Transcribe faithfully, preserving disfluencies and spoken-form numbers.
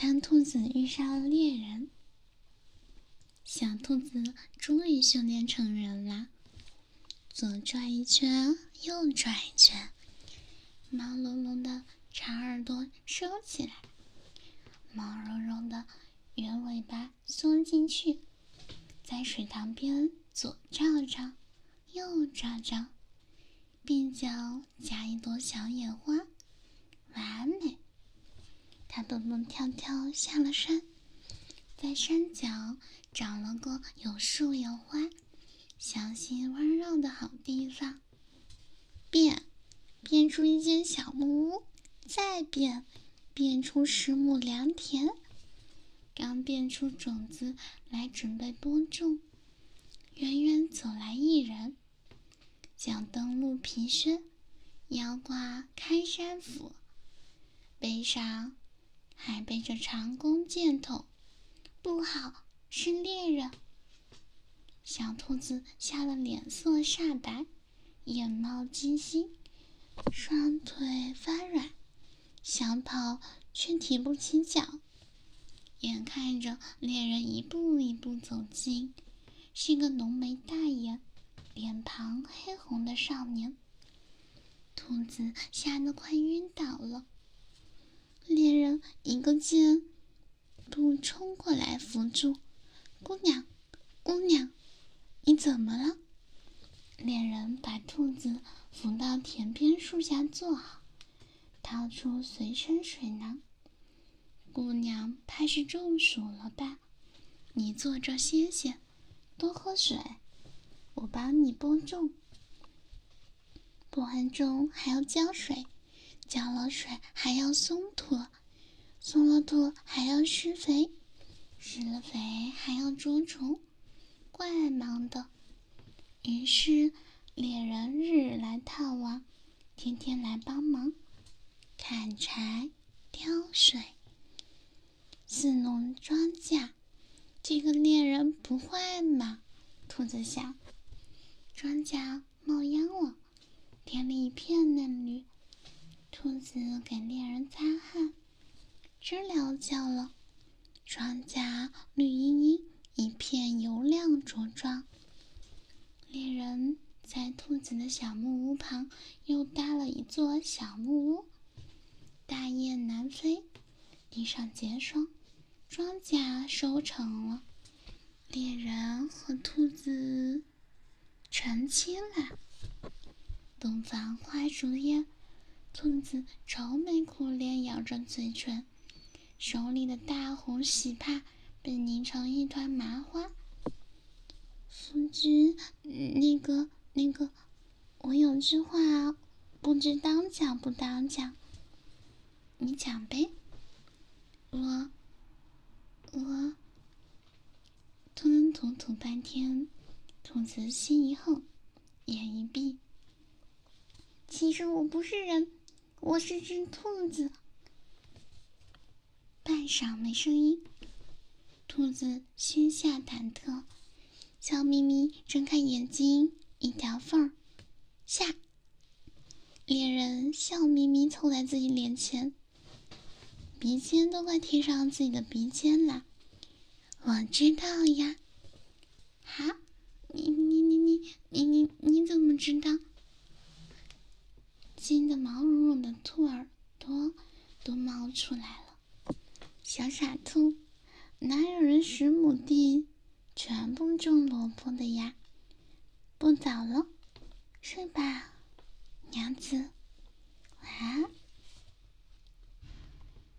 当兔子遇上了猎人，小兔子终于修炼成人了，左转一圈，右转一圈，毛茸茸的长耳朵收起来，毛茸茸的圆尾巴缩进去，在水塘边左照照，右照照，鬓角夹一朵小野花，完美。它蹦蹦跳跳下了山，在山脚找了个有树有花、小溪温柔的好地方，变，变出一间小木屋，再变，变出十亩良田。刚变出种子来准备播种，远远走来一人，脚蹬鹿皮靴，腰挂开山斧，背上还背着长弓箭筒，不好，是猎人。小兔子吓得脸色煞白，眼冒金星，双腿发软，想跑却提不起脚。眼看着猎人一步一步走近，是个浓眉大眼、脸庞黑红的少年。兔子吓得快晕倒了。猎人一个箭步冲过来扶住，姑娘，姑娘，你怎么了？猎人把兔子扶到田边树下坐好，掏出随身水囊。姑娘怕是中暑了吧？你坐着歇歇，多喝水，我帮你播种。播完种还要浇水，浇了水还要松土，松了土还要施肥，施了肥还要捉虫，怪忙的。于是猎人日日来探望，天天来帮忙，砍柴、挑水、饲弄庄稼。这个猎人不坏嘛？兔子想。庄稼冒秧了，田里一片嫩绿，兔子给猎人擦汗，知了叫了，庄稼绿茵茵，一片油亮茁壮。猎人在兔子的小木屋旁又搭了一座小木屋，大雁南飞，地上结霜，庄稼收成了，猎人和兔子成亲了。东方花烛夜，兔子愁眉苦脸，咬着嘴唇，手里的大红喜帕被拧成一团麻花。夫君，那个那个，我有句话不知当讲不当讲，你讲呗。我我吞吐吐半天，兔子心一横，眼一闭。其实我不是人，我是只兔子。半晌没声音，兔子心下忐忑，笑眯眯睁开眼睛，一条缝儿下。猎人笑眯眯凑在自己脸前，鼻尖都快贴上自己的鼻尖了。我知道呀。哈？你你你你你你你怎么知道？金的毛茸茸的兔耳朵都冒出来了。小傻兔，哪有人十亩地全部种萝卜的呀？不早了，睡吧，娘子，晚安。